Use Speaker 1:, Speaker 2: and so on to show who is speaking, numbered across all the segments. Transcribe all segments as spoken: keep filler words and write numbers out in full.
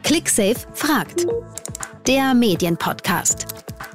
Speaker 1: ClickSafe fragt, der Medienpodcast.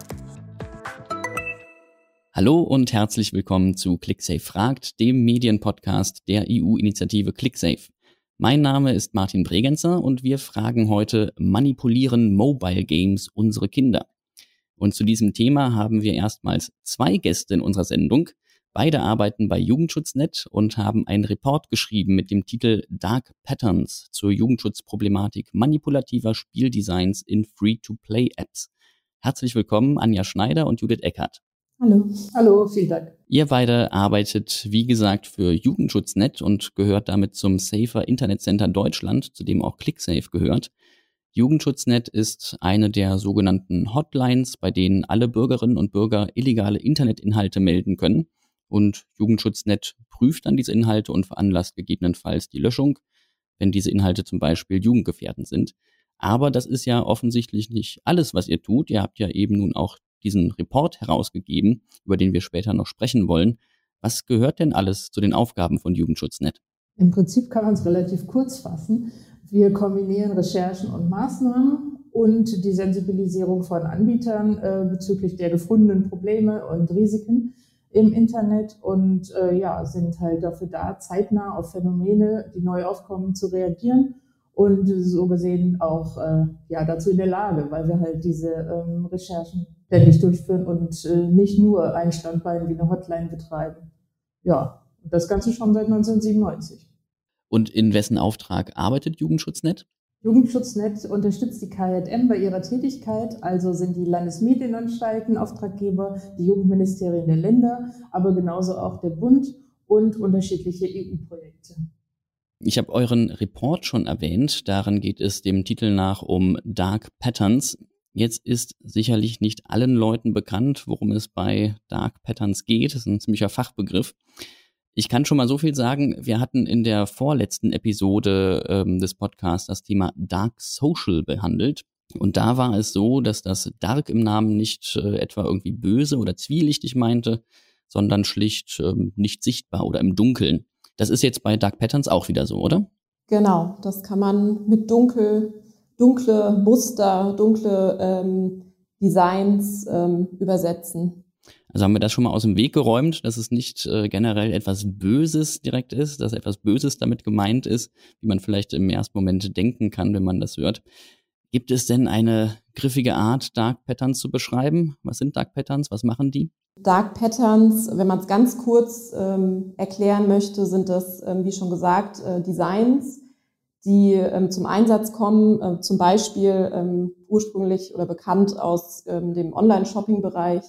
Speaker 2: Hallo und herzlich willkommen zu ClickSafe fragt, dem Medienpodcast der E U-Initiative ClickSafe. Mein Name ist Martin Bregenzer und wir fragen heute, manipulieren Mobile Games unsere Kinder? Und zu diesem Thema haben wir erstmals zwei Gäste in unserer Sendung. Beide arbeiten bei Jugendschutz Punkt net und haben einen Report geschrieben mit dem Titel Dark Patterns zur Jugendschutzproblematik manipulativer Spieldesigns in Free-to-Play-Apps. Herzlich willkommen, Anja Schneider und Judith Eckert.
Speaker 3: Hallo. Hallo, vielen Dank.
Speaker 2: Ihr beide arbeitet, wie gesagt, für Jugendschutz Punkt net und gehört damit zum Safer Internet Center Deutschland, zu dem auch ClickSafe gehört. Jugendschutz Punkt net ist eine der sogenannten Hotlines, bei denen alle Bürgerinnen und Bürger illegale Internetinhalte melden können. Und Jugendschutz Punkt net prüft dann diese Inhalte und veranlasst gegebenenfalls die Löschung, wenn diese Inhalte zum Beispiel jugendgefährdend sind. Aber das ist ja offensichtlich nicht alles, was ihr tut. Ihr habt ja eben nun auch diesen Report herausgegeben, über den wir später noch sprechen wollen. Was gehört denn alles zu den Aufgaben von Jugendschutz Punkt net?
Speaker 3: Im Prinzip kann man es relativ kurz fassen. Wir kombinieren Recherchen und Maßnahmen und die Sensibilisierung von Anbietern äh, bezüglich der gefundenen Probleme und Risiken im Internet und äh, ja, sind halt dafür da, zeitnah auf Phänomene, die neu aufkommen, zu reagieren und so gesehen auch äh, ja, dazu in der Lage, weil wir halt diese ähm, Recherchen ständig durchführen und äh, nicht nur ein Standbein wie eine Hotline betreiben. Ja, und das Ganze schon seit neunzehnhundertsiebenundneunzig.
Speaker 2: Und in wessen Auftrag arbeitet Jugendschutz Punkt net?
Speaker 3: Jugendschutz Punkt net unterstützt die K J M bei ihrer Tätigkeit, also sind die Landesmedienanstalten Auftraggeber, die Jugendministerien der Länder, aber genauso auch der Bund und unterschiedliche E U-Projekte.
Speaker 2: Ich habe euren Report schon erwähnt, darin geht es dem Titel nach um Dark Patterns. Jetzt ist sicherlich nicht allen Leuten bekannt, worum es bei Dark Patterns geht, das ist ein ziemlicher Fachbegriff. Ich kann schon mal so viel sagen, wir hatten in der vorletzten Episode ähm, des Podcasts das Thema Dark Social behandelt. Und da war es so, dass das Dark im Namen nicht äh, etwa irgendwie böse oder zwielichtig meinte, sondern schlicht ähm, nicht sichtbar oder im Dunkeln. Das ist jetzt bei Dark Patterns auch wieder so, oder?
Speaker 4: Genau, das kann man mit dunkel, dunkle Muster, dunkle ähm, Designs ähm, übersetzen.
Speaker 2: Also haben wir das schon mal aus dem Weg geräumt, dass es nicht äh, generell etwas Böses direkt ist, dass etwas Böses damit gemeint ist, wie man vielleicht im ersten Moment denken kann, wenn man das hört. Gibt es denn eine griffige Art, Dark Patterns zu beschreiben? Was sind Dark Patterns? Was machen die?
Speaker 4: Dark Patterns, wenn man es ganz kurz ähm, erklären möchte, sind das, ähm, wie schon gesagt, äh, Designs, die ähm, zum Einsatz kommen, äh, zum Beispiel ähm, ursprünglich oder bekannt aus ähm, dem Online-Shopping-Bereich,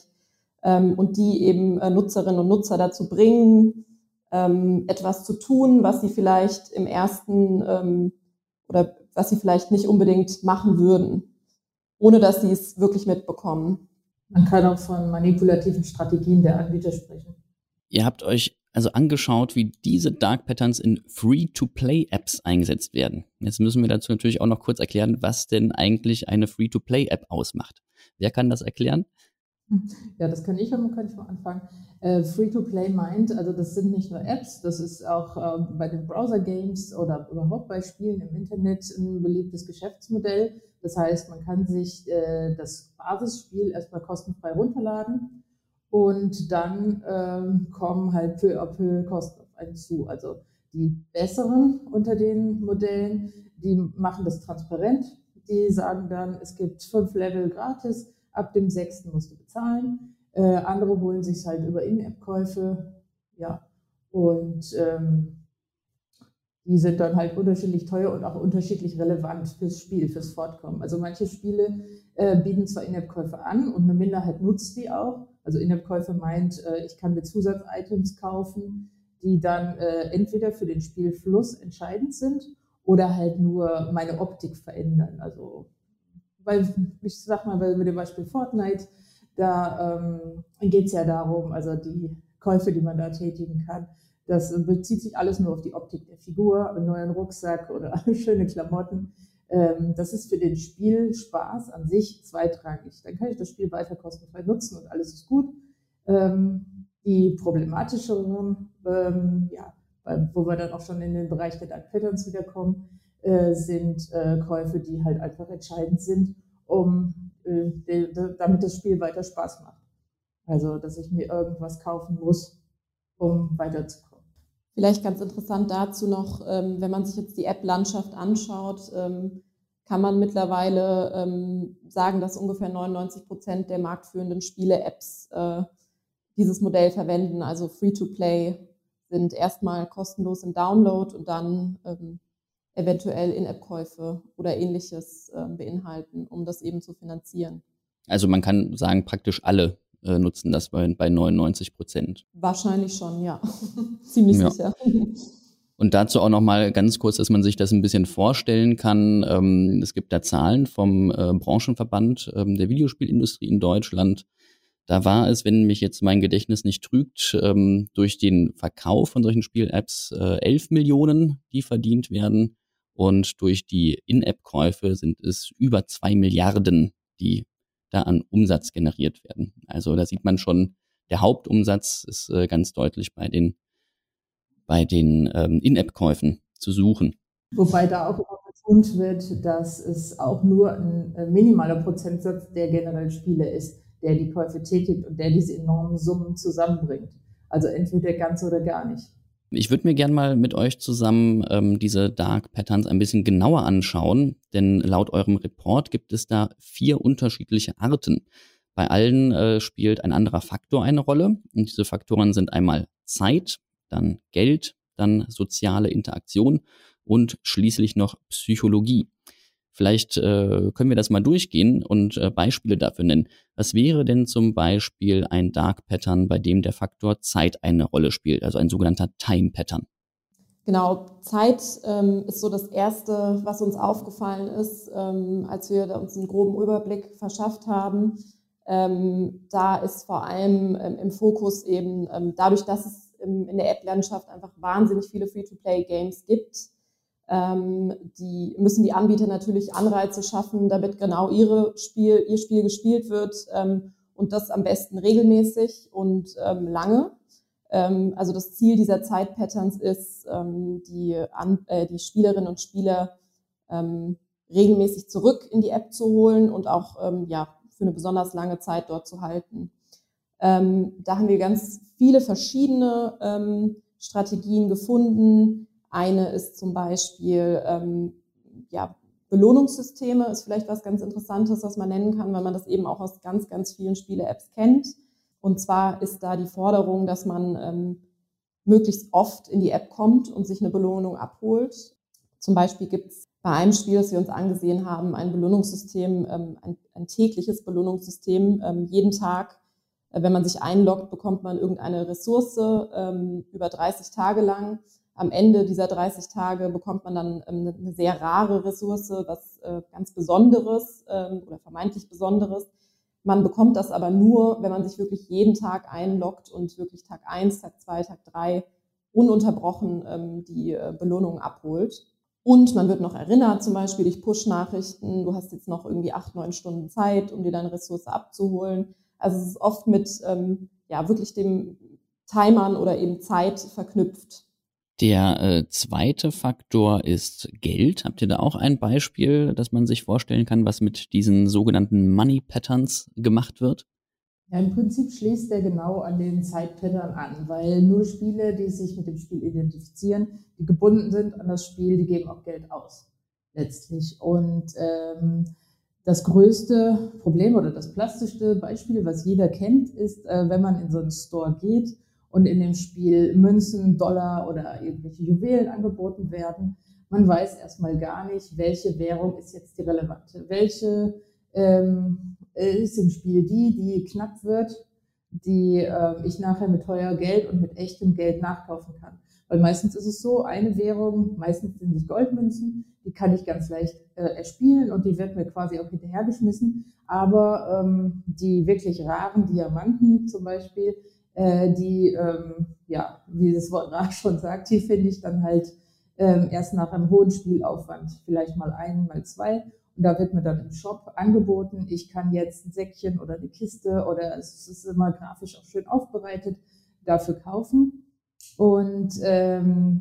Speaker 4: und die eben Nutzerinnen und Nutzer dazu bringen, etwas zu tun, was sie vielleicht im ersten oder was sie vielleicht nicht unbedingt machen würden, ohne dass sie es wirklich mitbekommen.
Speaker 3: Man kann auch von manipulativen Strategien der Anbieter sprechen.
Speaker 2: Ihr habt euch also angeschaut, wie diese Dark Patterns in Free-to-Play-Apps eingesetzt werden. Jetzt müssen wir dazu natürlich auch noch kurz erklären, was denn eigentlich eine Free-to-Play-App ausmacht. Wer kann das erklären?
Speaker 3: Ja, das kann ich, aber kann ich mal anfangen. Äh, Free-to-Play meint, also das sind nicht nur Apps, das ist auch äh, bei den Browser-Games oder überhaupt bei Spielen im Internet ein beliebtes Geschäftsmodell. Das heißt, man kann sich äh, das Basisspiel erstmal kostenfrei runterladen und dann ähm, kommen halt peu à peu Kosten auf einen zu. Also die besseren unter den Modellen, die machen das transparent. Die sagen dann, es gibt fünf Level gratis, ab dem sechsten musst du bezahlen. Äh, andere holen sich halt über In-App-Käufe. Ja, und ähm, die sind dann halt unterschiedlich teuer und auch unterschiedlich relevant fürs Spiel, fürs Fortkommen. Also manche Spiele äh, bieten zwar In-App-Käufe an und eine Minderheit nutzt die auch. Also In-App-Käufe meint, äh, ich kann mir Zusatz-Items kaufen, die dann äh, entweder für den Spielfluss entscheidend sind oder halt nur meine Optik verändern. Also weil, ich sag mal, bei dem Beispiel Fortnite, da ähm, geht es ja darum, also die Käufe, die man da tätigen kann, das bezieht sich alles nur auf die Optik der Figur, einen neuen Rucksack oder schöne Klamotten. Ähm, das ist für den Spielspaß an sich zweitrangig. Dann kann ich das Spiel weiter kostenfrei nutzen und alles ist gut. Ähm, die problematischeren, ähm, ja, wo wir dann auch schon in den Bereich der Dark Patterns wiederkommen, äh, sind äh, Käufe, die halt einfach entscheidend sind, um äh, de, de, damit das Spiel weiter Spaß macht. Also, dass ich mir irgendwas kaufen muss, um weiterzukommen.
Speaker 4: Vielleicht ganz interessant dazu noch, ähm, wenn man sich jetzt die App-Landschaft anschaut, ähm, kann man mittlerweile ähm, sagen, dass ungefähr neunundneunzig Prozent der marktführenden Spiele-Apps äh, dieses Modell verwenden, also Free-to-Play, sind erstmal kostenlos im Download und dann ähm, eventuell In-App-Käufe oder Ähnliches äh, beinhalten, um das eben zu finanzieren.
Speaker 2: Also man kann sagen, praktisch alle äh, nutzen das bei, bei neunundneunzig Prozent.
Speaker 4: Wahrscheinlich schon, ja. Ziemlich
Speaker 2: ja.
Speaker 4: sicher.
Speaker 2: Und dazu auch nochmal ganz kurz, dass man sich das ein bisschen vorstellen kann. Ähm, es gibt da Zahlen vom äh, Branchenverband ähm, der Videospielindustrie in Deutschland. Da war es, wenn mich jetzt mein Gedächtnis nicht trügt, ähm, durch den Verkauf von solchen Spiel-Apps äh, elf Millionen, die verdient werden. Und durch die In-App-Käufe sind es über zwei Milliarden, die da an Umsatz generiert werden. Also da sieht man schon, der Hauptumsatz ist äh, ganz deutlich bei den bei den ähm, In-App-Käufen zu suchen.
Speaker 3: Wobei da auch immer betont wird, dass es auch nur ein äh, minimaler Prozentsatz der generellen Spiele ist, der die Käufe tätigt und der diese enormen Summen zusammenbringt. Also entweder ganz oder gar nicht.
Speaker 2: Ich würde mir gerne mal mit euch zusammen ähm, diese Dark Patterns ein bisschen genauer anschauen, denn laut eurem Report gibt es da vier unterschiedliche Arten. Bei allen äh, spielt ein anderer Faktor eine Rolle und diese Faktoren sind einmal Zeit, dann Geld, dann soziale Interaktion und schließlich noch Psychologie. Vielleicht äh, können wir das mal durchgehen und äh, Beispiele dafür nennen. Was wäre denn zum Beispiel ein Dark Pattern, bei dem der Faktor Zeit eine Rolle spielt, also ein sogenannter Time Pattern?
Speaker 4: Genau, Zeit ähm, ist so das Erste, was uns aufgefallen ist, ähm, als wir uns einen groben Überblick verschafft haben. Ähm, da ist vor allem ähm, im Fokus eben ähm, dadurch, dass es im, in der App-Landschaft einfach wahnsinnig viele Free-to-Play-Games gibt, ähm, die müssen die Anbieter natürlich Anreize schaffen, damit genau ihre Spiel, ihr Spiel gespielt wird ähm, und das am besten regelmäßig und ähm, lange. Ähm, also das Ziel dieser Zeitpatterns ist, ähm, die, an, äh, die Spielerinnen und Spieler ähm, regelmäßig zurück in die App zu holen und auch ähm, ja, für eine besonders lange Zeit dort zu halten. Ähm, da haben wir ganz viele verschiedene ähm, Strategien gefunden. Eine ist zum Beispiel ähm, ja, Belohnungssysteme, ist vielleicht was ganz Interessantes, was man nennen kann, weil man das eben auch aus ganz, ganz vielen Spiele-Apps kennt. Und zwar ist da die Forderung, dass man ähm, möglichst oft in die App kommt und sich eine Belohnung abholt. Zum Beispiel gibt es bei einem Spiel, das wir uns angesehen haben, ein Belohnungssystem, ähm, ein, ein tägliches Belohnungssystem. Ähm, jeden Tag, äh, wenn man sich einloggt, bekommt man irgendeine Ressource ähm, über dreißig Tage lang. Am Ende dieser dreißig Tage bekommt man dann ähm, eine sehr rare Ressource, was äh, ganz Besonderes ähm, oder vermeintlich Besonderes. Man bekommt das aber nur, wenn man sich wirklich jeden Tag einloggt und wirklich Tag eins, Tag zwei, Tag drei ununterbrochen ähm, die äh, Belohnung abholt. Und man wird noch erinnert, zum Beispiel durch Push-Nachrichten, du hast jetzt noch irgendwie acht, neun Stunden Zeit, um dir deine Ressource abzuholen. Also es ist oft mit ähm, ja wirklich dem Timern oder eben Zeit verknüpft.
Speaker 2: Der äh, zweite Faktor ist Geld. Habt ihr da auch ein Beispiel, dass man sich vorstellen kann, was mit diesen sogenannten Money Patterns gemacht wird?
Speaker 3: Ja, im Prinzip schließt der genau an den Zeitpattern an, weil nur Spiele, die sich mit dem Spiel identifizieren, die gebunden sind an das Spiel, die geben auch Geld aus, letztlich. Und ähm, das größte Problem oder das plastischste Beispiel, was jeder kennt, ist, äh, wenn man in so einen Store geht und in dem Spiel Münzen, Dollar oder irgendwelche Juwelen angeboten werden. Man weiß erstmal gar nicht, welche Währung ist jetzt die relevante, welche ähm, ist im Spiel die, die knapp wird, die äh, ich nachher mit teuer Geld und mit echtem Geld nachkaufen kann. Weil meistens ist es so, eine Währung, meistens sind es Goldmünzen, die kann ich ganz leicht äh, erspielen und die wird mir quasi auch hinterhergeschmissen. Aber ähm, die wirklich raren Diamanten zum Beispiel, äh, die, ähm, ja, wie das Wort rar schon sagt, die finde ich dann halt ähm, erst nach einem hohen Spielaufwand, vielleicht mal ein, mal zwei. Und da wird mir dann im Shop angeboten, ich kann jetzt ein Säckchen oder eine Kiste oder es ist immer grafisch auch schön aufbereitet, dafür kaufen. Und ähm,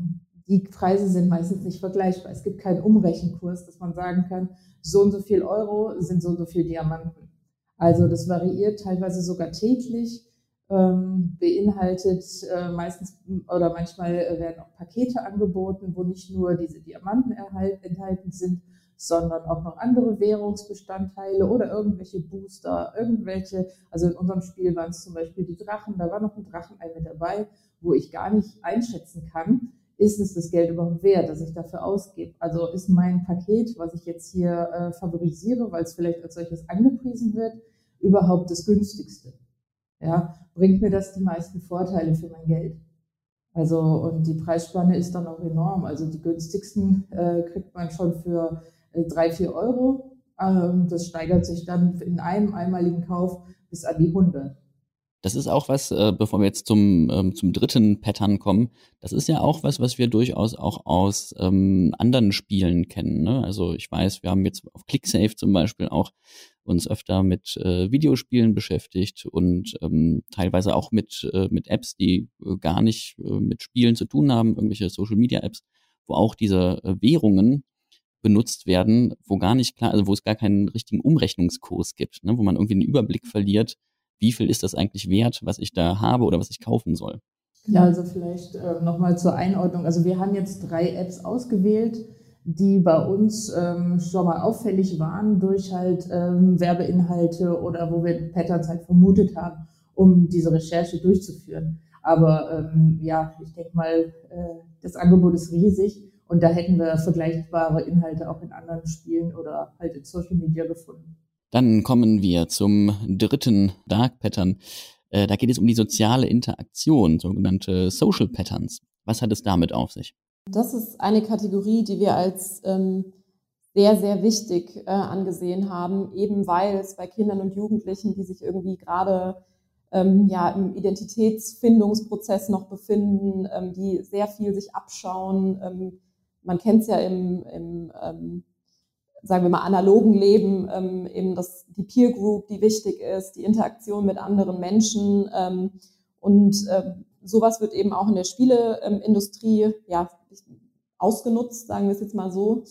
Speaker 3: die Preise sind meistens nicht vergleichbar. Es gibt keinen Umrechenkurs, dass man sagen kann, so und so viel Euro sind so und so viel Diamanten. Also das variiert teilweise sogar täglich, ähm, beinhaltet äh, meistens oder manchmal werden auch Pakete angeboten, wo nicht nur diese Diamanten erhalt, enthalten sind, sondern auch noch andere Währungsbestandteile oder irgendwelche Booster, irgendwelche, also in unserem Spiel waren es zum Beispiel die Drachen, da war noch ein Drachenei mit dabei, wo ich gar nicht einschätzen kann, ist es das Geld überhaupt wert, dass ich dafür ausgebe? Also ist mein Paket, was ich jetzt hier äh, favorisiere, weil es vielleicht als solches angepriesen wird, überhaupt das günstigste? Ja, bringt mir das die meisten Vorteile für mein Geld? Also, und die Preisspanne ist dann auch enorm. Also die günstigsten äh, kriegt man schon für äh, drei, vier Euro. Ähm, das steigert sich dann in einem einmaligen Kauf bis an die hundert.
Speaker 2: Das ist auch was, äh, bevor wir jetzt zum ähm, zum dritten Pattern kommen, das ist ja auch was, was wir durchaus auch aus ähm, anderen Spielen kennen. Ne? Also ich weiß, wir haben jetzt auf ClickSafe zum Beispiel auch uns öfter mit äh, Videospielen beschäftigt und ähm, teilweise auch mit äh, mit Apps, die äh, gar nicht äh, mit Spielen zu tun haben, irgendwelche Social-Media-Apps, wo auch diese äh, Währungen benutzt werden, wo gar nicht klar, also wo es gar keinen richtigen Umrechnungskurs gibt, ne? Wo man irgendwie einen Überblick verliert, wie viel ist das eigentlich wert, was ich da habe oder was ich kaufen soll.
Speaker 3: Ja, also vielleicht äh, nochmal zur Einordnung. Also wir haben jetzt drei Apps ausgewählt, die bei uns ähm, schon mal auffällig waren durch halt ähm, Werbeinhalte oder wo wir Patterns halt vermutet haben, um diese Recherche durchzuführen. Aber ähm, ja, ich denke mal, äh, das Angebot ist riesig und da hätten wir vergleichbare Inhalte auch in anderen Spielen oder halt in Social Media gefunden.
Speaker 2: Dann kommen wir zum dritten Dark Pattern. Äh, da geht es um die soziale Interaktion, sogenannte Social Patterns. Was hat es damit auf sich?
Speaker 4: Das ist eine Kategorie, die wir als ähm, sehr, sehr wichtig äh, angesehen haben, eben weil es bei Kindern und Jugendlichen, die sich irgendwie gerade ähm, ja, im Identitätsfindungsprozess noch befinden, ähm, die sehr viel sich abschauen. Ähm, man kennt es ja im, im ähm, sagen wir mal, analogen Leben, ähm, eben das, die Peer Group, die wichtig ist, die Interaktion mit anderen Menschen. Ähm, und äh, sowas wird eben auch in der Spieleindustrie ähm, ja, ausgenutzt, sagen wir es jetzt mal so.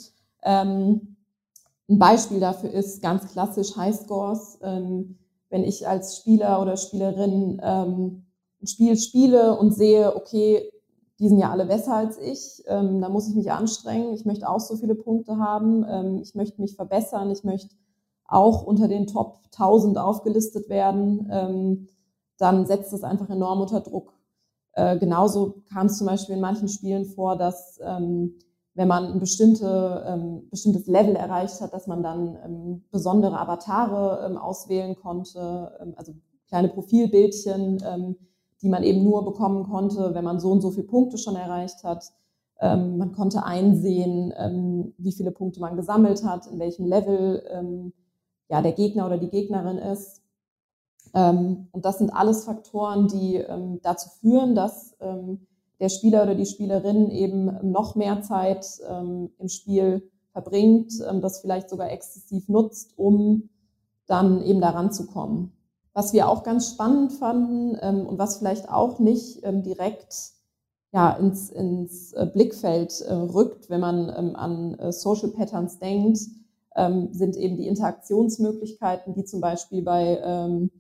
Speaker 4: Ähm, ein Beispiel dafür ist ganz klassisch Highscores. Ähm, wenn ich als Spieler oder Spielerin ähm, ein Spiel spiele und sehe, okay, die sind ja alle besser als ich, ähm, da muss ich mich anstrengen, ich möchte auch so viele Punkte haben, ähm, ich möchte mich verbessern, ich möchte auch unter den Top tausend aufgelistet werden, ähm, dann setzt das einfach enorm unter Druck. Äh, genauso kam es zum Beispiel in manchen Spielen vor, dass ähm, wenn man ein bestimmte, ähm, bestimmtes Level erreicht hat, dass man dann ähm, besondere Avatare ähm, auswählen konnte, ähm, also kleine Profilbildchen, ähm, die man eben nur bekommen konnte, wenn man so und so viele Punkte schon erreicht hat. Ähm, man konnte einsehen, ähm, wie viele Punkte man gesammelt hat, in welchem Level ähm, ja, der Gegner oder die Gegnerin ist. Ähm, und das sind alles Faktoren, die ähm, dazu führen, dass ähm, der Spieler oder die Spielerin eben noch mehr Zeit ähm, im Spiel verbringt, ähm, das vielleicht sogar exzessiv nutzt, um dann eben daran zu kommen. Was wir auch ganz spannend fanden ähm, und was vielleicht auch nicht ähm, direkt ja, ins, ins äh, Blickfeld äh, rückt, wenn man ähm, an äh, Social Patterns denkt, ähm, sind eben die Interaktionsmöglichkeiten, die zum Beispiel bei ähm,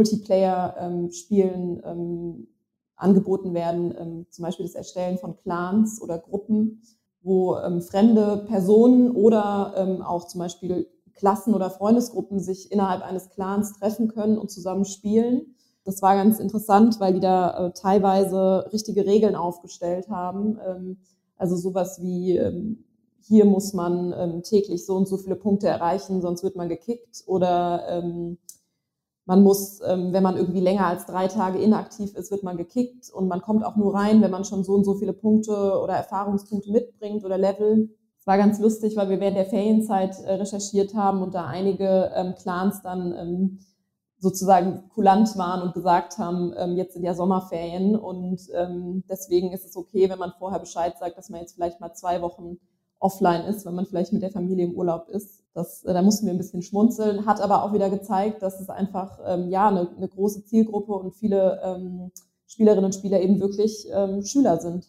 Speaker 4: Multiplayer-Spielen ähm, angeboten werden, ähm, zum Beispiel das Erstellen von Clans oder Gruppen, wo ähm, fremde Personen oder ähm, auch zum Beispiel Klassen oder Freundesgruppen sich innerhalb eines Clans treffen können und zusammen spielen. Das war ganz interessant, weil die da äh, teilweise richtige Regeln aufgestellt haben. Ähm, also sowas wie, ähm, hier muss man ähm, täglich so und so viele Punkte erreichen, sonst wird man gekickt. Oder ähm, man muss, ähm, wenn man irgendwie länger als drei Tage inaktiv ist, wird man gekickt. Und man kommt auch nur rein, wenn man schon so und so viele Punkte oder Erfahrungspunkte mitbringt oder Level. Es war ganz lustig, weil wir während der Ferienzeit äh, recherchiert haben und da einige ähm, Clans dann ähm, sozusagen kulant waren und gesagt haben, ähm, jetzt sind ja Sommerferien und ähm, deswegen ist es okay, wenn man vorher Bescheid sagt, dass man jetzt vielleicht mal zwei Wochen offline ist, wenn man vielleicht mit der Familie im Urlaub ist. Das, äh, da mussten wir ein bisschen schmunzeln, hat aber auch wieder gezeigt, dass es einfach ähm, ja eine, eine große Zielgruppe und viele ähm, Spielerinnen und Spieler eben wirklich ähm, Schüler sind.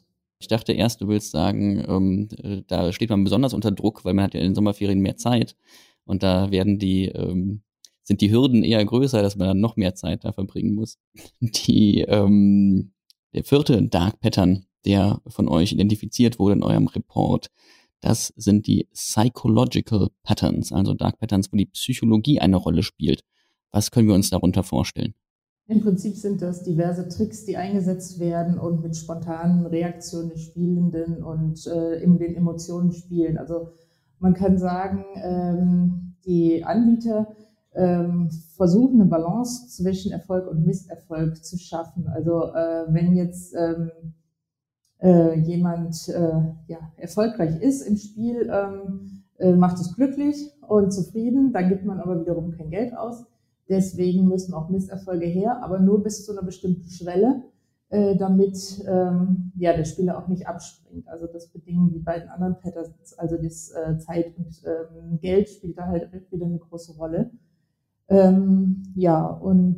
Speaker 2: Ich dachte erst, du willst sagen, ähm, da steht man besonders unter Druck, weil man hat ja in den Sommerferien mehr Zeit und da werden die, ähm, sind die Hürden eher größer, dass man dann noch mehr Zeit da verbringen muss. Die, ähm, der vierte Dark Pattern, der von euch identifiziert wurde in eurem Report, das sind die Psychological Patterns, also Dark Patterns, wo die Psychologie eine Rolle spielt. Was können wir uns darunter vorstellen?
Speaker 3: Im Prinzip sind das diverse Tricks, die eingesetzt werden und mit spontanen Reaktionen des Spielenden und äh, in den Emotionen spielen. Also man kann sagen, ähm, die Anbieter ähm, versuchen eine Balance zwischen Erfolg und Misserfolg zu schaffen. Also äh, wenn jetzt ähm, äh, jemand äh, ja, erfolgreich ist im Spiel, ähm, äh, macht es glücklich und zufrieden, dann gibt man aber wiederum kein Geld aus. Deswegen müssen auch Misserfolge her, aber nur bis zu einer bestimmten Schwelle, äh, damit ähm, ja, der Spieler auch nicht abspringt. Also das bedingen die beiden anderen Patterns, also das äh, Zeit und ähm, Geld spielt da halt wieder eine große Rolle. Ähm, ja, und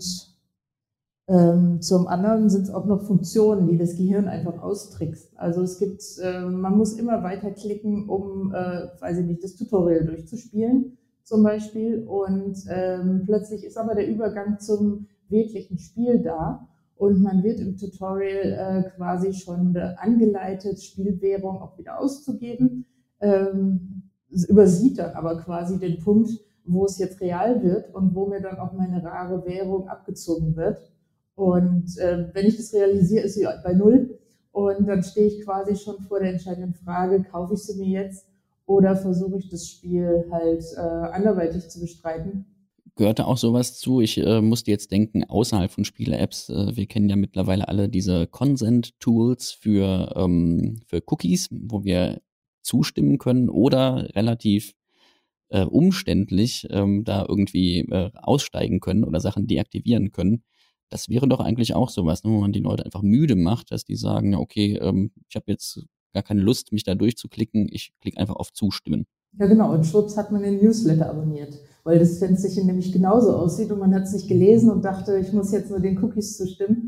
Speaker 3: ähm, zum anderen sind es auch noch Funktionen, die das Gehirn einfach austricksen. Also es gibt, äh, man muss immer weiter klicken, um, äh, weiß ich nicht, das Tutorial durchzuspielen zum Beispiel, und ähm, plötzlich ist aber der Übergang zum wirklichen Spiel da und man wird im Tutorial äh, quasi schon angeleitet, Spielwährung auch wieder auszugeben, ähm, übersieht dann aber quasi den Punkt, wo es jetzt real wird und wo mir dann auch meine rare Währung abgezogen wird. Und äh, wenn ich das realisiere, ist sie bei null und dann stehe ich quasi schon vor der entscheidenden Frage, kaufe ich sie mir jetzt oder versuche ich das Spiel halt äh, anderweitig zu bestreiten.
Speaker 2: Gehörte auch sowas zu? Ich äh, musste jetzt denken, außerhalb von Spiele-Apps, äh, wir kennen ja mittlerweile alle diese Consent-Tools für, ähm, für Cookies, wo wir zustimmen können oder relativ äh, umständlich ähm, da irgendwie äh, aussteigen können oder Sachen deaktivieren können. Das wäre doch eigentlich auch sowas, ne, wo man die Leute einfach müde macht, dass die sagen, okay, ähm, ich habe jetzt gar keine Lust, mich da durchzuklicken, ich klicke einfach auf Zustimmen.
Speaker 3: Ja genau, und schwupps hat man den Newsletter abonniert, weil das Fensterchen nämlich genauso aussieht und man hat es nicht gelesen und dachte, ich muss jetzt nur den Cookies zustimmen.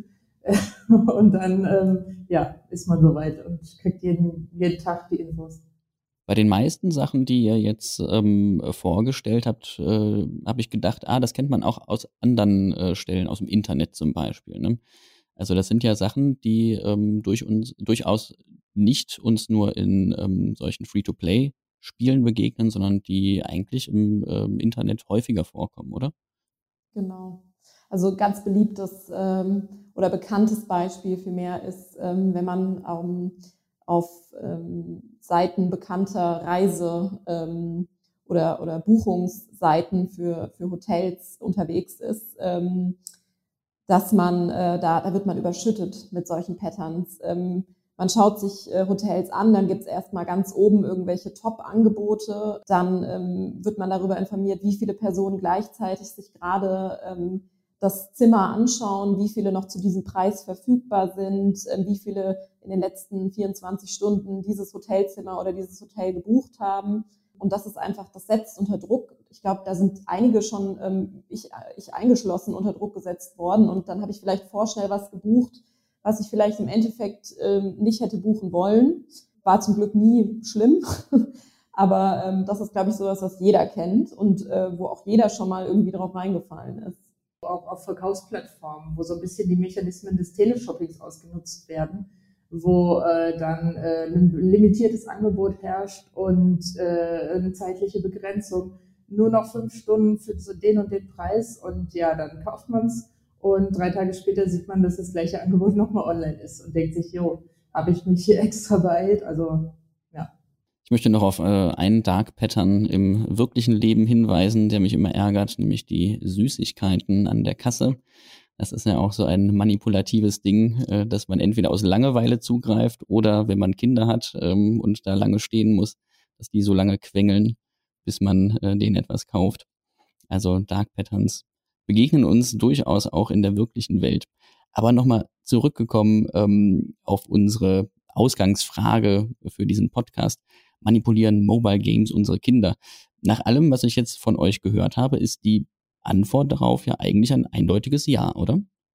Speaker 3: Und dann ähm, ja, ist man soweit und kriegt jeden, jeden Tag die Infos.
Speaker 2: Bei den meisten Sachen, die ihr jetzt ähm, vorgestellt habt, äh, habe ich gedacht, ah, das kennt man auch aus anderen äh, Stellen, aus dem Internet zum Beispiel. Ne? Also das sind ja Sachen, die ähm, durch uns durchaus nicht uns nur in ähm, solchen Free-to-Play-Spielen begegnen, sondern die eigentlich im ähm, Internet häufiger vorkommen, oder?
Speaker 4: Genau. Also ganz beliebtes ähm, oder bekanntes Beispiel vielmehr ist, ähm, wenn man ähm, auf ähm, Seiten bekannter Reise- ähm, oder, oder Buchungsseiten für, für Hotels unterwegs ist, ähm, dass man, äh, da, da wird man überschüttet mit solchen Patterns. Ähm, man schaut sich äh, Hotels an, dann gibt's erstmal ganz oben irgendwelche Top-Angebote, dann ähm, wird man darüber informiert, wie viele Personen gleichzeitig sich gerade ähm, das Zimmer anschauen, wie viele noch zu diesem Preis verfügbar sind, äh, wie viele in den letzten vierundzwanzig Stunden dieses Hotelzimmer oder dieses Hotel gebucht haben. Und das ist einfach, das setzt unter Druck. Ich glaube, da sind einige schon, ähm, ich, ich eingeschlossen, unter Druck gesetzt worden. Und dann habe ich vielleicht vorschnell was gebucht, was ich vielleicht im Endeffekt ähm, nicht hätte buchen wollen. War zum Glück nie schlimm. Aber ähm, das ist, glaube ich, sowas, was jeder kennt und äh, wo auch jeder schon mal irgendwie drauf reingefallen ist.
Speaker 3: Auch auf Verkaufsplattformen, wo so ein bisschen die Mechanismen des Teleshoppings ausgenutzt werden, wo äh, dann äh, ein limitiertes Angebot herrscht und äh, eine zeitliche Begrenzung. Nur noch fünf Stunden für so den und den Preis und ja, dann kauft man es und drei Tage später sieht man, dass das gleiche Angebot nochmal online ist und denkt sich, jo, habe ich mich hier extra beeilt, also ja.
Speaker 2: Ich möchte noch auf äh, einen Dark Pattern im wirklichen Leben hinweisen, der mich immer ärgert, nämlich die Süßigkeiten an der Kasse. Das ist ja auch so ein manipulatives Ding, äh, dass man entweder aus Langeweile zugreift oder wenn man Kinder hat ähm, und da lange stehen muss, dass die so lange quengeln, bis man äh, denen etwas kauft. Also Dark Patterns begegnen uns durchaus auch in der wirklichen Welt. Aber nochmal zurückgekommen ähm, auf unsere Ausgangsfrage für diesen Podcast. Manipulieren Mobile Games unsere Kinder? Nach allem, was ich jetzt von euch gehört habe, ist die Antwort darauf ja eigentlich ein eindeutiges Ja, oder?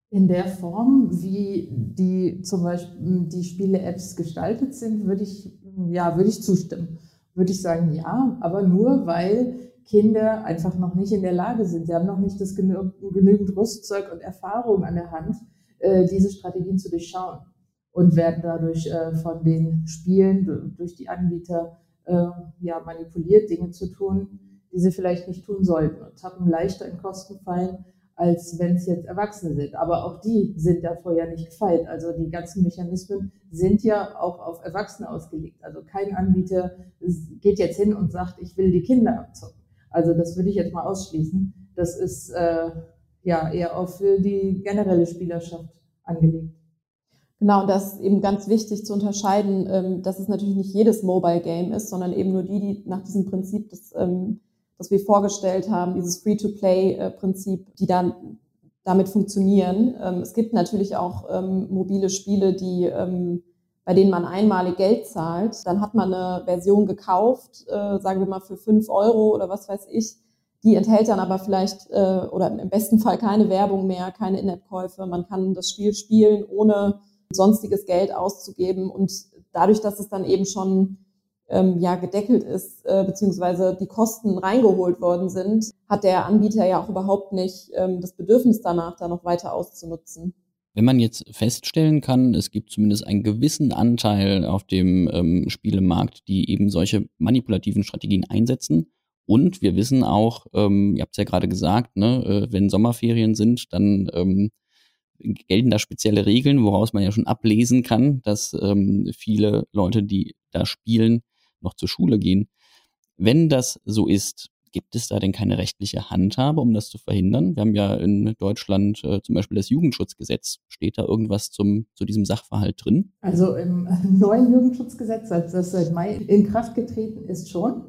Speaker 3: In der Form, wie die zum Beispiel die Spiele-Apps gestaltet sind, würde ich, ja, würde ich zustimmen. Würde ich sagen, ja, aber nur, weil Kinder einfach noch nicht in der Lage sind. Sie haben noch nicht das genü- genügend Rüstzeug und Erfahrung an der Hand, äh, diese Strategien zu durchschauen und werden dadurch äh, von den Spielen, durch die Anbieter äh, ja, manipuliert, Dinge zu tun, die sie vielleicht nicht tun sollten und tappen leichter in Kosten fallen, als wenn es jetzt Erwachsene sind. Aber auch die sind davor ja nicht gefeit. Also die ganzen Mechanismen sind ja auch auf Erwachsene ausgelegt. Also kein Anbieter geht jetzt hin und sagt, ich will die Kinder abzocken. Also das würde ich jetzt mal ausschließen. Das ist äh, ja eher auf die generelle Spielerschaft angelegt.
Speaker 4: Genau, und das ist eben ganz wichtig zu unterscheiden, ähm, dass es natürlich nicht jedes Mobile Game ist, sondern eben nur die, die nach diesem Prinzip des ähm, das wir vorgestellt haben, dieses Free-to-Play-Prinzip, die dann damit funktionieren. Es gibt natürlich auch ähm, mobile Spiele, die, ähm, bei denen man einmalig Geld zahlt. Dann hat man eine Version gekauft, äh, sagen wir mal für fünf Euro oder was weiß ich. Die enthält dann aber vielleicht äh, oder im besten Fall keine Werbung mehr, keine In-App-Käufe. Man kann das Spiel spielen, ohne sonstiges Geld auszugeben. Und dadurch, dass es dann eben schon Ähm, ja, gedeckelt ist, äh, beziehungsweise die Kosten reingeholt worden sind, hat der Anbieter ja auch überhaupt nicht ähm, das Bedürfnis danach, da noch weiter auszunutzen.
Speaker 2: Wenn man jetzt feststellen kann, es gibt zumindest einen gewissen Anteil auf dem ähm, Spielemarkt, die eben solche manipulativen Strategien einsetzen. Und wir wissen auch, ähm, ihr habt es ja gerade gesagt, ne, äh, wenn Sommerferien sind, dann ähm, gelten da spezielle Regeln, woraus man ja schon ablesen kann, dass ähm, viele Leute, die da spielen, noch zur Schule gehen. Wenn das so ist, gibt es da denn keine rechtliche Handhabe, um das zu verhindern? Wir haben ja in Deutschland äh, zum Beispiel das Jugendschutzgesetz. Steht da irgendwas zum, zu diesem Sachverhalt drin?
Speaker 3: Also im neuen Jugendschutzgesetz, das seit Mai in Kraft getreten ist, schon.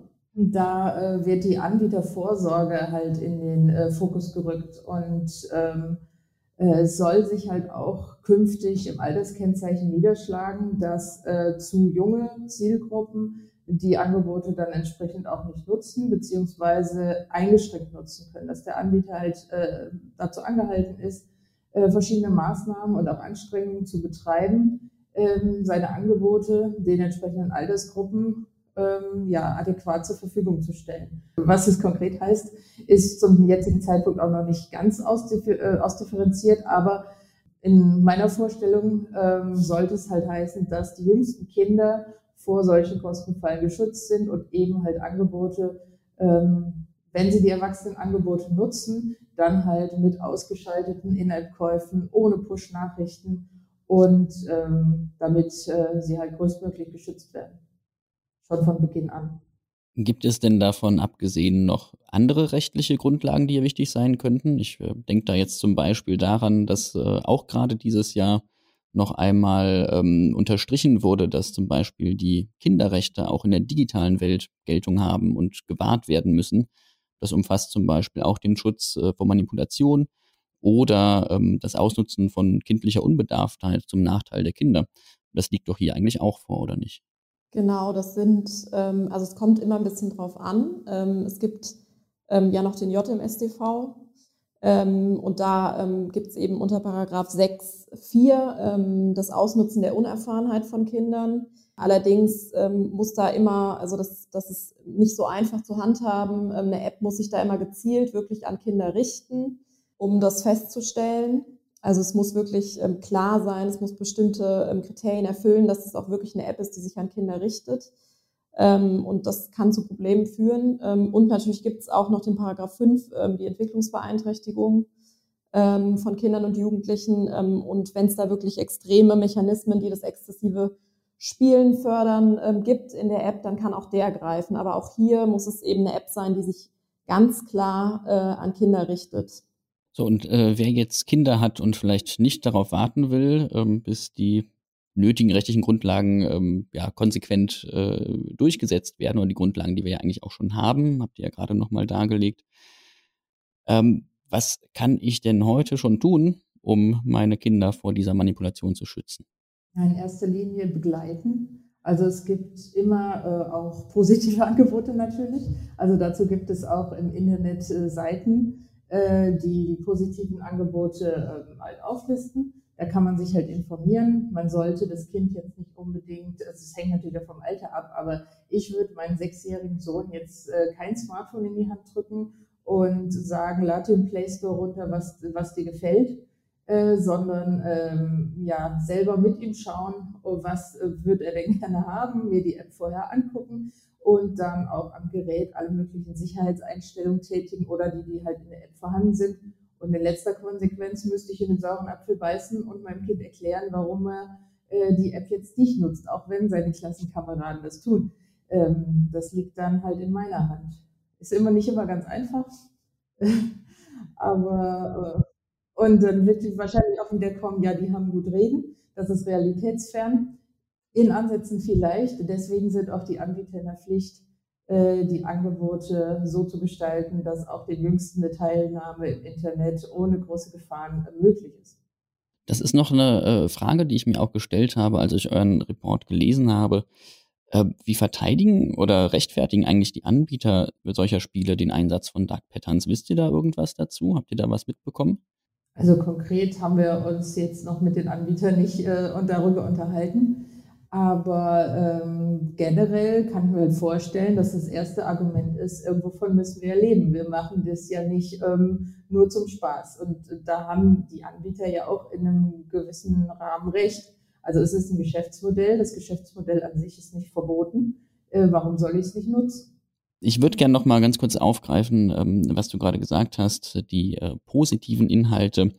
Speaker 3: Da äh, wird die Anbietervorsorge halt in den äh, Fokus gerückt und ähm, es soll sich halt auch künftig im Alterskennzeichen niederschlagen, dass äh, zu junge Zielgruppen die Angebote dann entsprechend auch nicht nutzen, beziehungsweise eingeschränkt nutzen können, dass der Anbieter halt äh, dazu angehalten ist, äh, verschiedene Maßnahmen und auch Anstrengungen zu betreiben, ähm, seine Angebote den entsprechenden Altersgruppen ähm, ja, adäquat zur Verfügung zu stellen. Was es konkret heißt, ist zum jetzigen Zeitpunkt auch noch nicht ganz ausdiffer- äh, ausdifferenziert, aber in meiner Vorstellung ähm, sollte es halt heißen, dass die jüngsten Kinder vor solchen Kostenfallen geschützt sind und eben halt Angebote, ähm, wenn sie die Erwachsenenangebote nutzen, dann halt mit ausgeschalteten In-App-Käufen, ohne Push-Nachrichten und ähm, damit äh, sie halt größtmöglich geschützt werden. Schon von Beginn an.
Speaker 2: Gibt es denn davon abgesehen noch andere rechtliche Grundlagen, die hier wichtig sein könnten? Ich äh, denke da jetzt zum Beispiel daran, dass äh, auch gerade dieses Jahr noch einmal ähm, unterstrichen wurde, dass zum Beispiel die Kinderrechte auch in der digitalen Welt Geltung haben und gewahrt werden müssen. Das umfasst zum Beispiel auch den Schutz äh, vor Manipulation oder ähm, das Ausnutzen von kindlicher Unbedarftheit zum Nachteil der Kinder. Das liegt doch hier eigentlich auch vor, oder nicht?
Speaker 4: Genau, das sind, ähm, also es kommt immer ein bisschen drauf an. Ähm, es gibt ähm, ja noch den J M S D V ähm, und da ähm, gibt es eben unter Paragraph sechs Punkt vier ähm, das Ausnutzen der Unerfahrenheit von Kindern. Allerdings ähm, muss da immer, also das, das ist nicht so einfach zu handhaben. Ähm, eine App muss sich da immer gezielt wirklich an Kinder richten, um das festzustellen. Also es muss wirklich ähm, klar sein, es muss bestimmte ähm, Kriterien erfüllen, dass es auch wirklich eine App ist, die sich an Kinder richtet. Ähm, und das kann zu Problemen führen. Ähm, und natürlich gibt es auch noch den Paragraph fünf, ähm, die Entwicklungsbeeinträchtigung ähm, von Kindern und Jugendlichen. Ähm, und wenn es da wirklich extreme Mechanismen, die das exzessive Spielen fördern, ähm, gibt in der App, dann kann auch der greifen. Aber auch hier muss es eben eine App sein, die sich ganz klar äh, an Kinder richtet.
Speaker 2: So, und äh, wer jetzt Kinder hat und vielleicht nicht darauf warten will, ähm, bis die nötigen rechtlichen Grundlagen ähm, ja konsequent äh, durchgesetzt werden, oder die Grundlagen, die wir ja eigentlich auch schon haben, habt ihr ja gerade nochmal dargelegt. Ähm, was kann ich denn heute schon tun, um meine Kinder vor dieser Manipulation zu schützen?
Speaker 3: Ja, in erster Linie begleiten. Also es gibt immer äh, auch positive Angebote natürlich. Also dazu gibt es auch im Internet äh, Seiten, äh, die die positiven Angebote äh, halt auflisten. Da kann man sich halt informieren. Man sollte das Kind jetzt nicht unbedingt, also es hängt natürlich vom Alter ab, aber ich würde meinem sechsjährigen Sohn jetzt äh, kein Smartphone in die Hand drücken und sagen, lad den Play Store runter, was, was dir gefällt, äh, sondern ähm, ja, selber mit ihm schauen, was äh, wird er denn gerne haben, mir die App vorher angucken und dann auch am Gerät alle möglichen Sicherheitseinstellungen tätigen oder die, die halt in der App vorhanden sind. Und in letzter Konsequenz müsste ich in den sauren Apfel beißen und meinem Kind erklären, warum er äh, die App jetzt nicht nutzt, auch wenn seine Klassenkameraden das tun. Ähm, das liegt dann halt in meiner Hand. Ist immer nicht immer ganz einfach, aber äh, und dann wird die wahrscheinlich auch wieder kommen, ja, die haben gut reden, das ist realitätsfern. In Ansätzen vielleicht, deswegen sind auch die Anbieter in der Pflicht, die Angebote so zu gestalten, dass auch den Jüngsten eine Teilnahme im Internet ohne große Gefahren möglich ist.
Speaker 2: Das ist noch eine äh, Frage, die ich mir auch gestellt habe, als ich euren Report gelesen habe. Äh, wie verteidigen oder rechtfertigen eigentlich die Anbieter solcher Spiele den Einsatz von Dark Patterns? Wisst ihr da irgendwas dazu? Habt ihr da was mitbekommen?
Speaker 3: Also konkret haben wir uns jetzt noch mit den Anbietern nicht äh, darüber unterhalten. Aber ähm, generell kann ich mir halt vorstellen, dass das erste Argument ist, wovon müssen wir leben? Wir machen das ja nicht ähm, nur zum Spaß. Und da haben die Anbieter ja auch in einem gewissen Rahmen recht. Also es ist ein Geschäftsmodell, das Geschäftsmodell an sich ist nicht verboten. Äh, warum soll ich es nicht nutzen?
Speaker 2: Ich würde gerne noch mal ganz kurz aufgreifen, ähm, was du gerade gesagt hast, die äh, positiven Inhalte.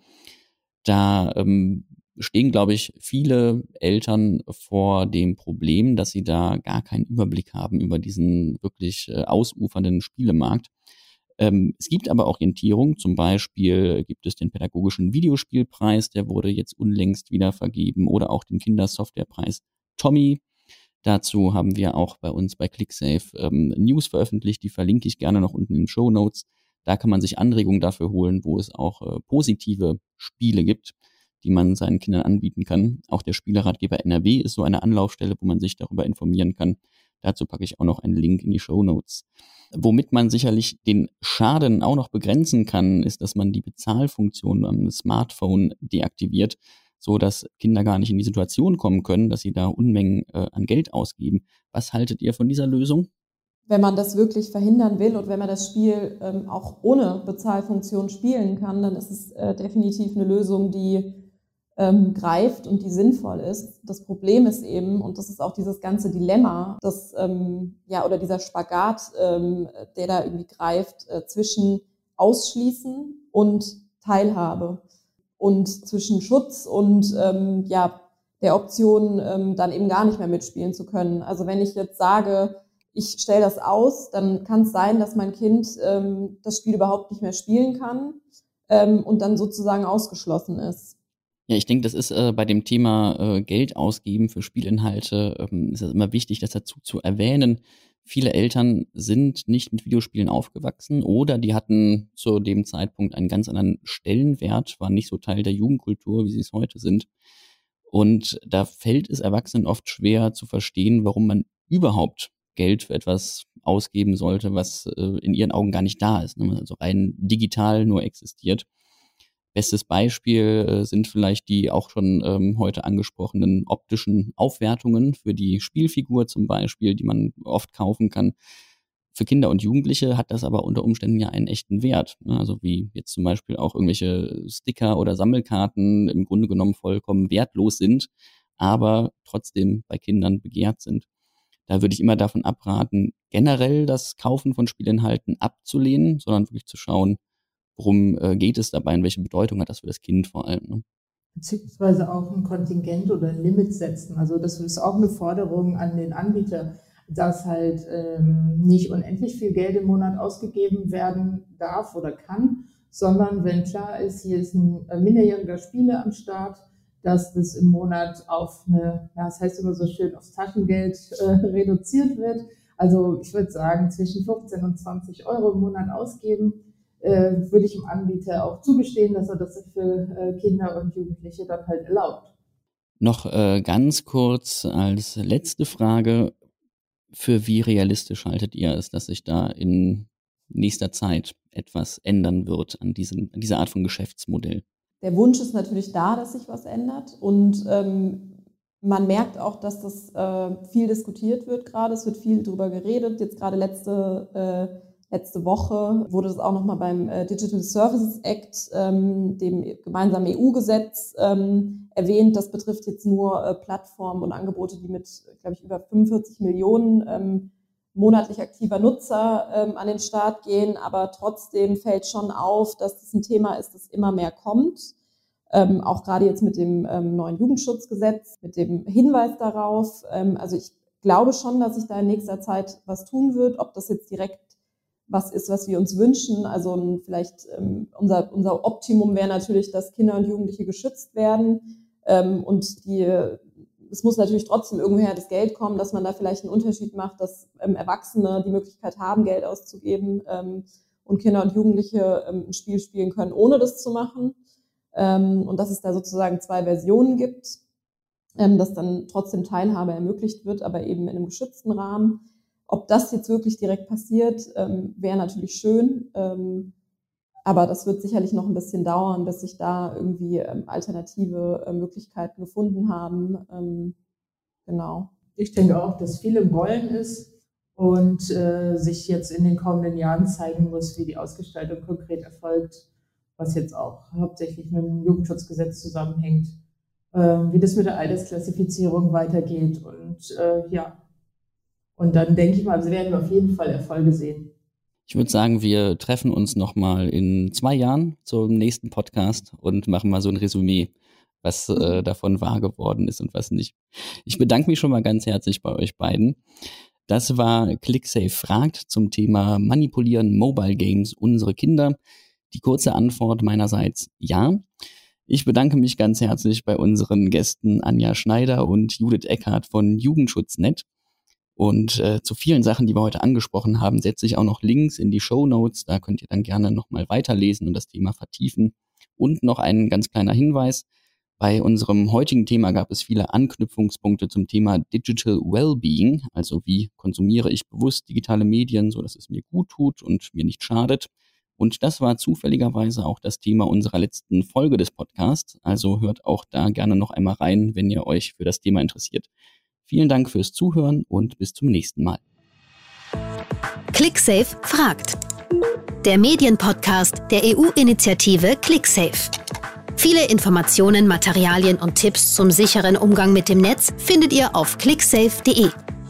Speaker 2: Da ähm, stehen, glaube ich, viele Eltern vor dem Problem, dass sie da gar keinen Überblick haben über diesen wirklich äh, ausufernden Spielemarkt. Ähm, es gibt aber Orientierung, zum Beispiel gibt es den pädagogischen Videospielpreis, der wurde jetzt unlängst wieder vergeben, oder auch den Kindersoftwarepreis Tommy. Dazu haben wir auch bei uns bei ClickSafe ähm, News veröffentlicht, die verlinke ich gerne noch unten in den Shownotes. Da kann man sich Anregungen dafür holen, wo es auch äh, positive Spiele gibt, die man seinen Kindern anbieten kann. Auch der Spieleratgeber N R W ist so eine Anlaufstelle, wo man sich darüber informieren kann. Dazu packe ich auch noch einen Link in die Shownotes. Womit man sicherlich den Schaden auch noch begrenzen kann, ist, dass man die Bezahlfunktion am Smartphone deaktiviert, so dass Kinder gar nicht in die Situation kommen können, dass sie da Unmengen äh, an Geld ausgeben. Was haltet ihr von dieser Lösung?
Speaker 4: Wenn man das wirklich verhindern will und wenn man das Spiel ähm, auch ohne Bezahlfunktion spielen kann, dann ist es äh, definitiv eine Lösung, die ähm, greift und die sinnvoll ist. Das Problem ist eben, und das ist auch dieses ganze Dilemma, das, ähm, ja, oder dieser Spagat, ähm, der da irgendwie greift, äh, zwischen Ausschließen und Teilhabe und zwischen Schutz und ähm, ja, der Option, ähm, dann eben gar nicht mehr mitspielen zu können. Also wenn ich jetzt sage, ich stelle das aus, dann kann es sein, dass mein Kind ähm, das Spiel überhaupt nicht mehr spielen kann ähm, und dann sozusagen ausgeschlossen ist.
Speaker 2: Ja, ich denke, das ist äh, bei dem Thema äh, Geld ausgeben für Spielinhalte, ähm, ist es immer wichtig, das dazu zu erwähnen. Viele Eltern sind nicht mit Videospielen aufgewachsen oder die hatten zu dem Zeitpunkt einen ganz anderen Stellenwert, waren nicht so Teil der Jugendkultur, wie sie es heute sind. Und da fällt es Erwachsenen oft schwer zu verstehen, warum man überhaupt Geld für etwas ausgeben sollte, was äh, in ihren Augen gar nicht da ist, ne? Also rein digital nur existiert. Bestes Beispiel äh, sind vielleicht die auch schon ähm, heute angesprochenen optischen Aufwertungen für die Spielfigur zum Beispiel, die man oft kaufen kann. Für Kinder und Jugendliche hat das aber unter Umständen ja einen echten Wert, ne? Also wie jetzt zum Beispiel auch irgendwelche Sticker oder Sammelkarten im Grunde genommen vollkommen wertlos sind, aber trotzdem bei Kindern begehrt sind. Da würde ich immer davon abraten, generell das Kaufen von Spielinhalten abzulehnen, sondern wirklich zu schauen, worum äh, geht es dabei und welche Bedeutung hat das für das Kind vor allem. Ne?
Speaker 3: Beziehungsweise auch ein Kontingent oder ein Limit setzen. Also das ist auch eine Forderung an den Anbieter, dass halt ähm, nicht unendlich viel Geld im Monat ausgegeben werden darf oder kann, sondern wenn klar ist, hier ist ein äh, minderjähriger Spieler am Start, dass das im Monat auf eine, ja, das heißt immer so schön, aufs Taschengeld äh, reduziert wird. Also ich würde sagen, zwischen fünfzehn und zwanzig Euro im Monat ausgeben, äh, würde ich dem Anbieter auch zugestehen, dass er das für äh, Kinder und Jugendliche dann halt erlaubt.
Speaker 2: Noch äh, ganz kurz als letzte Frage, für wie realistisch haltet ihr es, dass sich da in nächster Zeit etwas ändern wird an, diesem, an dieser Art von Geschäftsmodell?
Speaker 4: Der Wunsch ist natürlich da, dass sich was ändert und ähm, man merkt auch, dass das äh, viel diskutiert wird gerade. Es wird viel drüber geredet. Jetzt gerade letzte, äh, letzte Woche wurde das auch nochmal beim äh, Digital Services Act, ähm, dem gemeinsamen E U-Gesetz, ähm, erwähnt. Das betrifft jetzt nur äh, Plattformen und Angebote, die mit, glaube ich, über fünfundvierzig Millionen ähm, monatlich aktiver Nutzer ähm, an den Start gehen. Aber trotzdem fällt schon auf, dass das ein Thema ist, das immer mehr kommt. Ähm, auch gerade jetzt mit dem ähm, neuen Jugendschutzgesetz, mit dem Hinweis darauf. Ähm, also ich glaube schon, dass sich da in nächster Zeit was tun wird. Ob das jetzt direkt was ist, was wir uns wünschen. Also ein, vielleicht ähm, unser, unser Optimum wäre natürlich, dass Kinder und Jugendliche geschützt werden. Ähm, und die, es muss natürlich trotzdem irgendwoher das Geld kommen, dass man da vielleicht einen Unterschied macht, dass ähm, Erwachsene die Möglichkeit haben, Geld auszugeben ähm, und Kinder und Jugendliche ähm, ein Spiel spielen können, ohne das zu machen. Ähm, und dass es da sozusagen zwei Versionen gibt, ähm, dass dann trotzdem Teilhabe ermöglicht wird, aber eben in einem geschützten Rahmen. Ob das jetzt wirklich direkt passiert, ähm, wäre natürlich schön, ähm, aber das wird sicherlich noch ein bisschen dauern, bis sich da irgendwie ähm, alternative äh, Möglichkeiten gefunden haben. Ähm, genau.
Speaker 3: Ich denke auch, dass viel im Rollen ist und äh, sich jetzt in den kommenden Jahren zeigen muss, wie die Ausgestaltung konkret erfolgt, was jetzt auch hauptsächlich mit dem Jugendschutzgesetz zusammenhängt, äh, wie das mit der Altersklassifizierung weitergeht und äh, ja, und dann denke ich mal, also werden wir auf jeden Fall Erfolge sehen.
Speaker 2: Ich würde sagen, wir treffen uns nochmal in zwei Jahren zum nächsten Podcast und machen mal so ein Resümee, was äh, davon wahr geworden ist und was nicht. Ich bedanke mich schon mal ganz herzlich bei euch beiden. Das war ClickSafe fragt zum Thema Manipulieren Mobile Games unsere Kinder. Die kurze Antwort meinerseits ja. Ich bedanke mich ganz herzlich bei unseren Gästen Anja Schneider und Judith Eckhardt von Jugendschutz Punkt net. Und äh, zu vielen Sachen, die wir heute angesprochen haben, setze ich auch noch Links in die Shownotes. Da könnt ihr dann gerne nochmal weiterlesen und das Thema vertiefen. Und noch ein ganz kleiner Hinweis. Bei unserem heutigen Thema gab es viele Anknüpfungspunkte zum Thema Digital Wellbeing. Also wie konsumiere ich bewusst digitale Medien, so dass es mir gut tut und mir nicht schadet. Und das war zufälligerweise auch das Thema unserer letzten Folge des Podcasts. Also hört auch da gerne noch einmal rein, wenn ihr euch für das Thema interessiert. Vielen Dank fürs Zuhören und bis zum nächsten Mal.
Speaker 1: ClickSafe fragt. Der Medienpodcast der E U-Initiative ClickSafe. Viele Informationen, Materialien und Tipps zum sicheren Umgang mit dem Netz findet ihr auf clicksafe punkt de.